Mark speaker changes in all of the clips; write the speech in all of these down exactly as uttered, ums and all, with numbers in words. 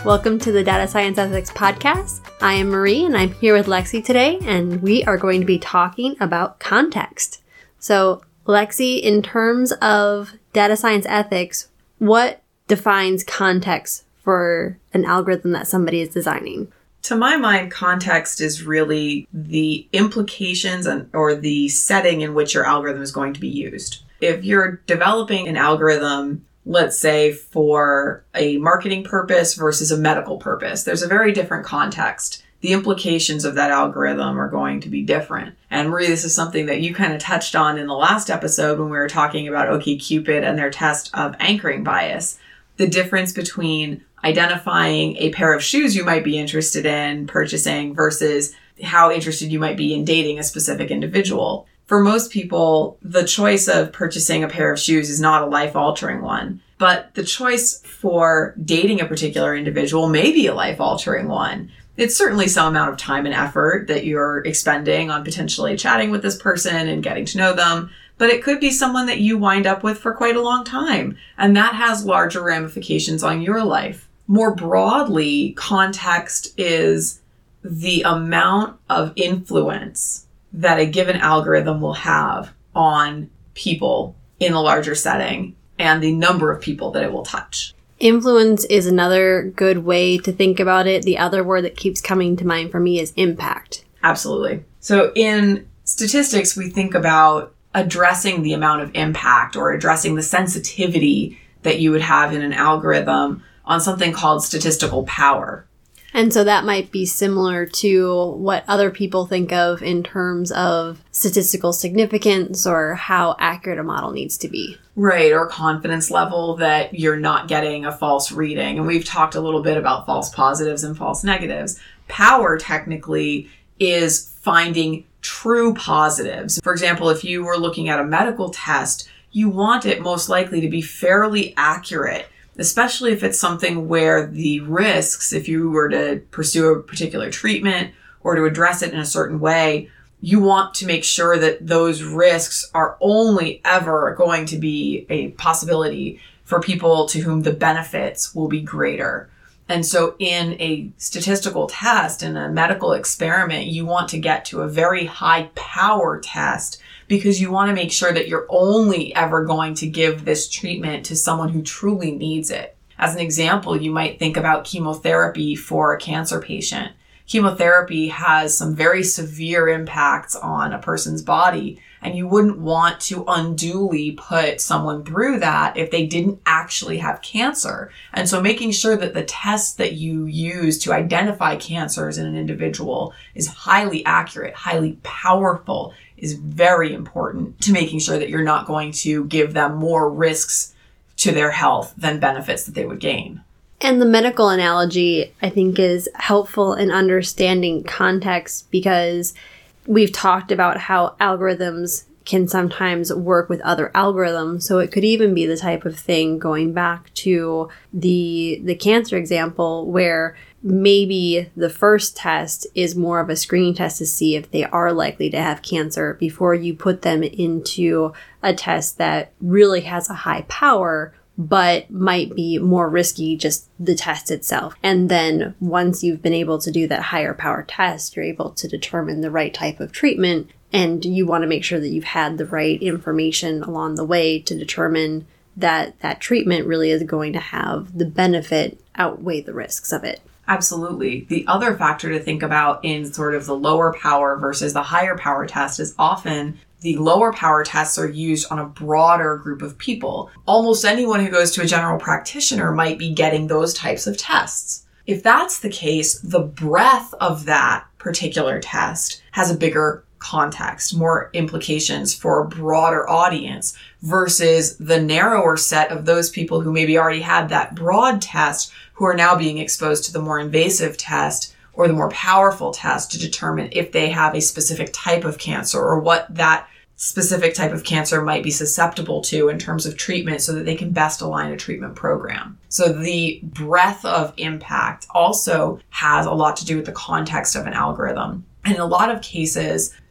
Speaker 1: Welcome to the Data Science Ethics Podcast. I am Marie and I'm here with Lexi today, and we are going to be talking about context. So, Lexi, in terms of data science ethics, what defines context for an algorithm that somebody is designing?
Speaker 2: To my mind, context is really the implications and, or the setting in which your algorithm is going to be used. If you're developing an algorithm, let's say for a marketing purpose versus a medical purpose, there's a very different context. The implications of that algorithm are going to be different. And Marie, this is something that you kind of touched on in the last episode when we were talking about OkCupid and their test of anchoring bias. The difference between identifying a pair of shoes you might be interested in purchasing versus how interested you might be in dating a specific individual. For most people, the choice of purchasing a pair of shoes is not a life-altering one, but the choice for dating a particular individual may be a life-altering one. It's certainly some amount of time and effort that you're expending on potentially chatting with this person and getting to know them, but it could be someone that you wind up with for quite a long time, and that has larger ramifications on your life. More broadly, context is the amount of influence that a given algorithm will have on people in a larger setting and the number of people that it will touch.
Speaker 1: Influence is another good way to think about it. The other word that keeps coming to mind for me is impact.
Speaker 2: Absolutely. So in statistics, we think about addressing the amount of impact or addressing the sensitivity that you would have in an algorithm on something called statistical power.
Speaker 1: And so that might be similar to what other people think of in terms of statistical significance or how accurate a model needs to be.
Speaker 2: Right, or confidence level that you're not getting a false reading. And we've talked a little bit about false positives and false negatives. Power technically is finding true positives. For example, if you were looking at a medical test, you want it most likely to be fairly accurate, especially if it's something where the risks, if you were to pursue a particular treatment or to address it in a certain way, you want to make sure that those risks are only ever going to be a possibility for people to whom the benefits will be greater. And so in a statistical test, in a medical experiment, you want to get to a very high power test because you want to make sure that you're only ever going to give this treatment to someone who truly needs it. As an example, you might think about chemotherapy for a cancer patient. Chemotherapy has some very severe impacts on a person's body, and you wouldn't want to unduly put someone through that if they didn't actually have cancer. And so making sure that the tests that you use to identify cancers in an individual is highly accurate, highly powerful, is very important to making sure that you're not going to give them more risks to their health than benefits that they would gain.
Speaker 1: And the medical analogy, I think, is helpful in understanding context because we've talked about how algorithms can sometimes work with other algorithms. So it could even be the type of thing going back to the the cancer example where maybe the first test is more of a screening test to see if they are likely to have cancer before you put them into a test that really has a high power but might be more risky, just the test itself. And then once you've been able to do that higher power test, you're able to determine the right type of treatment. And you want to make sure that you've had the right information along the way to determine that that treatment really is going to have the benefit outweigh the risks of it.
Speaker 2: Absolutely. The other factor to think about in sort of the lower power versus the higher power test is often the lower power tests are used on a broader group of people. Almost anyone who goes to a general practitioner might be getting those types of tests. If that's the case, the breadth of that particular test has a bigger context, more implications for a broader audience versus the narrower set of those people who maybe already had that broad test who are now being exposed to the more invasive test or the more powerful test to determine if they have a specific type of cancer or what that specific type of cancer might be susceptible to in terms of treatment so that they can best align a treatment program. So the breadth of impact also has a lot to do with the context of an algorithm. And in a lot of cases,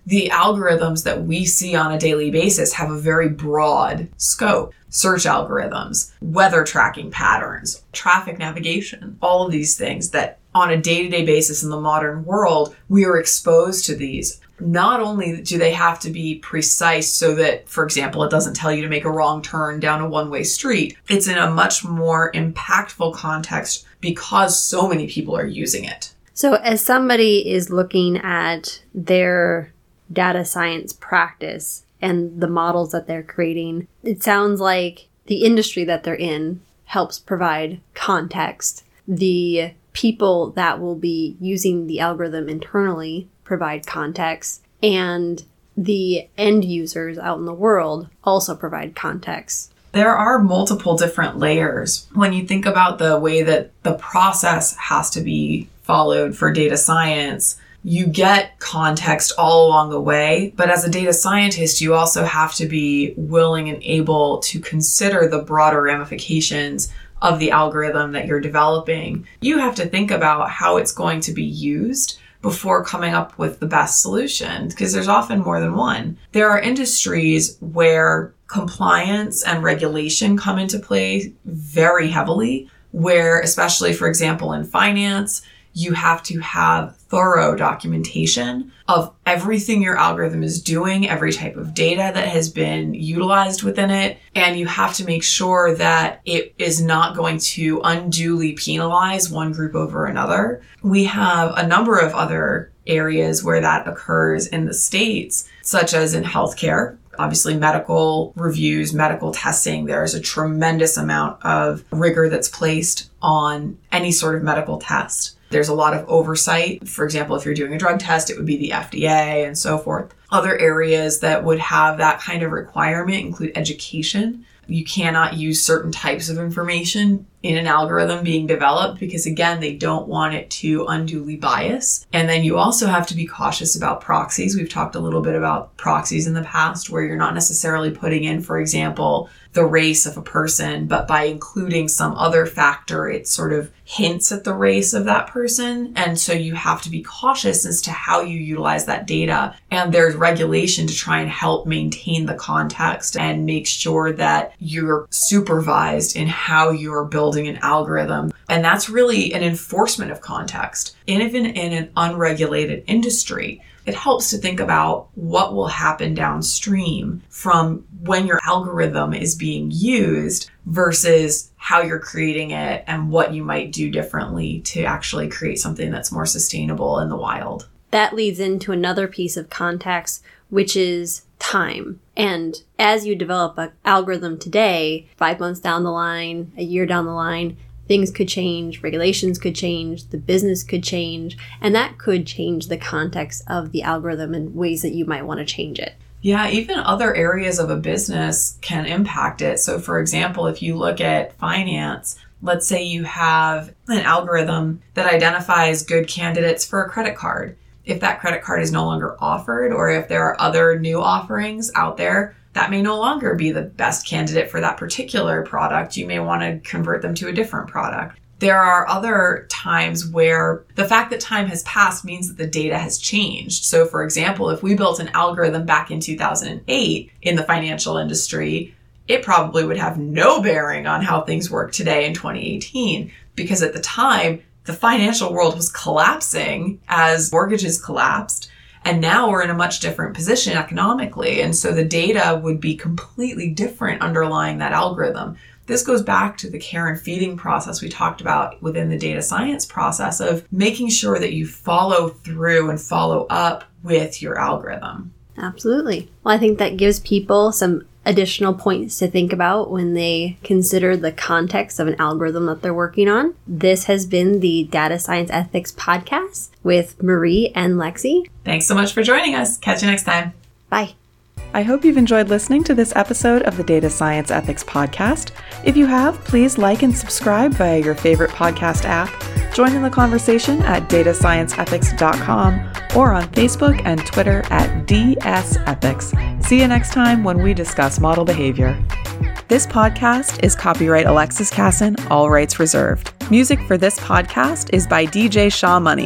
Speaker 2: The algorithms that we see on a daily basis have a very broad scope. Search algorithms, weather tracking patterns, traffic navigation, all of these things that on a day-to-day basis in the modern world, we are exposed to these. Not only do they have to be precise so that, for example, it doesn't tell you to make a wrong turn down a one-way street, it's in a much more impactful context because so many people are using it.
Speaker 1: So as somebody is looking at their data science practice and the models that they're creating, it sounds like the industry that they're in helps provide context. The people that will be using the algorithm internally provide context, and the end users out in the world also provide context.
Speaker 2: There are multiple different layers. When you think about the way that the process has to be followed for data science, you get context all along the way, but as a data scientist, you also have to be willing and able to consider the broader ramifications of the algorithm that you're developing. You have to think about how it's going to be used before coming up with the best solution, because there's often more than one. There are industries where compliance and regulation come into play very heavily, where, especially, for example, in finance, you have to have thorough documentation of everything your algorithm is doing, every type of data that has been utilized within it. And you have to make sure that it is not going to unduly penalize one group over another. We have a number of other areas where that occurs in the States, such as in healthcare. Obviously, medical reviews, medical testing, there's a tremendous amount of rigor that's placed on any sort of medical test. There's a lot of oversight. For example, if you're doing a drug test, it would be the F D A and so forth. Other areas that would have that kind of requirement include education. You cannot use certain types of information in an algorithm being developed because, again, they don't want it to unduly bias. And then you also have to be cautious about proxies. We've talked a little bit about proxies in the past where you're not necessarily putting in, for example, the race of a person, but by including some other factor, it sort of hints at the race of that person. And so you have to be cautious as to how you utilize that data. And there's regulation to try and help maintain the context and make sure that you're supervised in how you're building an algorithm. And that's really an enforcement of context. And even in an unregulated industry, it helps to think about what will happen downstream from when your algorithm is being used versus how you're creating it and what you might do differently to actually create something that's more sustainable in the wild.
Speaker 1: That leads into another piece of context, which is time. And as you develop an algorithm today, five months down the line, a year down the line, things could change, regulations could change, the business could change, and that could change the context of the algorithm in ways that you might want to change it.
Speaker 2: Yeah, even other areas of a business can impact it. So for example, if you look at finance, let's say you have an algorithm that identifies good candidates for a credit card. If that credit card is no longer offered, or if there are other new offerings out there, that may no longer be the best candidate for that particular product. You may want to convert them to a different product. There are other times where the fact that time has passed means that the data has changed. So for example, if we built an algorithm back in two thousand eight in the financial industry, it probably would have no bearing on how things work today in twenty eighteen, because at the time, the financial world was collapsing as mortgages collapsed. And now we're in a much different position economically. And so the data would be completely different underlying that algorithm. This goes back to the care and feeding process we talked about within the data science process of making sure that you follow through and follow up with your algorithm.
Speaker 1: Absolutely. Well, I think that gives people some additional points to think about when they consider the context of an algorithm that they're working on. This has been the Data Science Ethics Podcast with Marie and Lexi.
Speaker 2: Thanks so much for joining us. Catch you next time.
Speaker 1: Bye.
Speaker 3: I hope you've enjoyed listening to this episode of the Data Science Ethics Podcast. If you have, please like and subscribe via your favorite podcast app. Join in the conversation at data science ethics dot com or on Facebook and Twitter at D S Ethics. See you next time when we discuss model behavior. This podcast is copyright Alexis Casson, all rights reserved. Music for this podcast is by D J Shaw Money.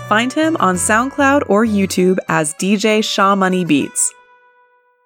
Speaker 3: Find him on SoundCloud or YouTube as D J Shaw Money Beats.